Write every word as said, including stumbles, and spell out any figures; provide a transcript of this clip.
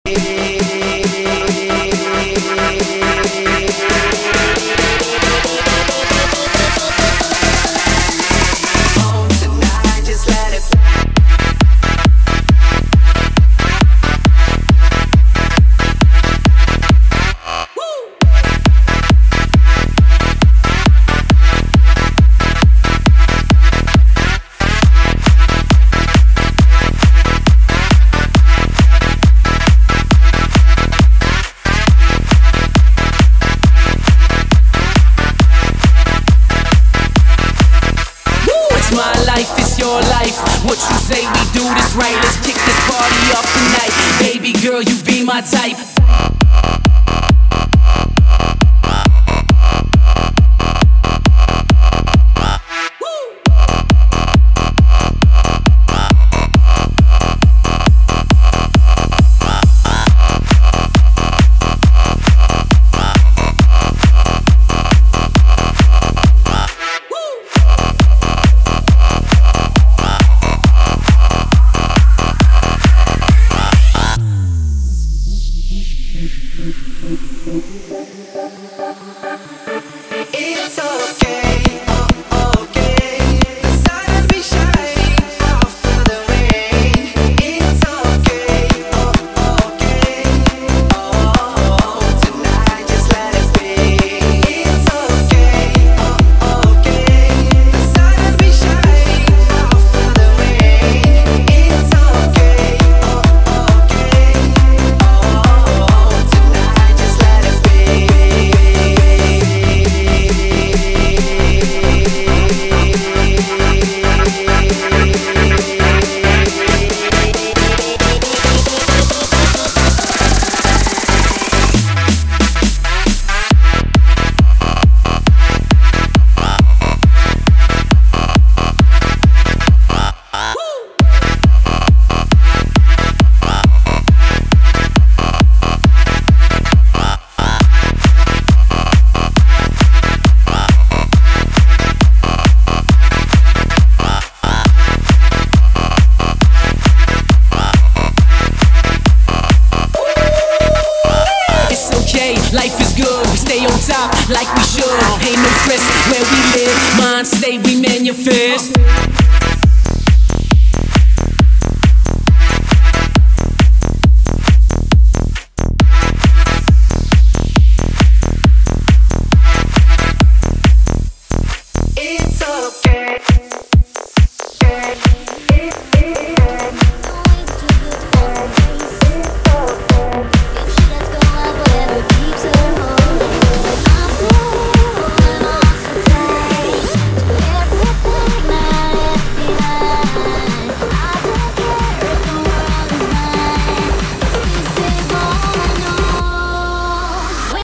Your life, what you say, we do this right. Let's kick this party up tonight. Baby girl, you be my type. It's okay, oh, okay. The sun will be shining after the rain. It's okay, oh, okay. Oh, tonight just let it be. It's okay, oh, okay. The sun will be shining after the rain. It's okay, oh, okay. Oh, tonight just let it be. Life is good, we stay on top like we should. Ain't no stress where we live, mind state we manifest.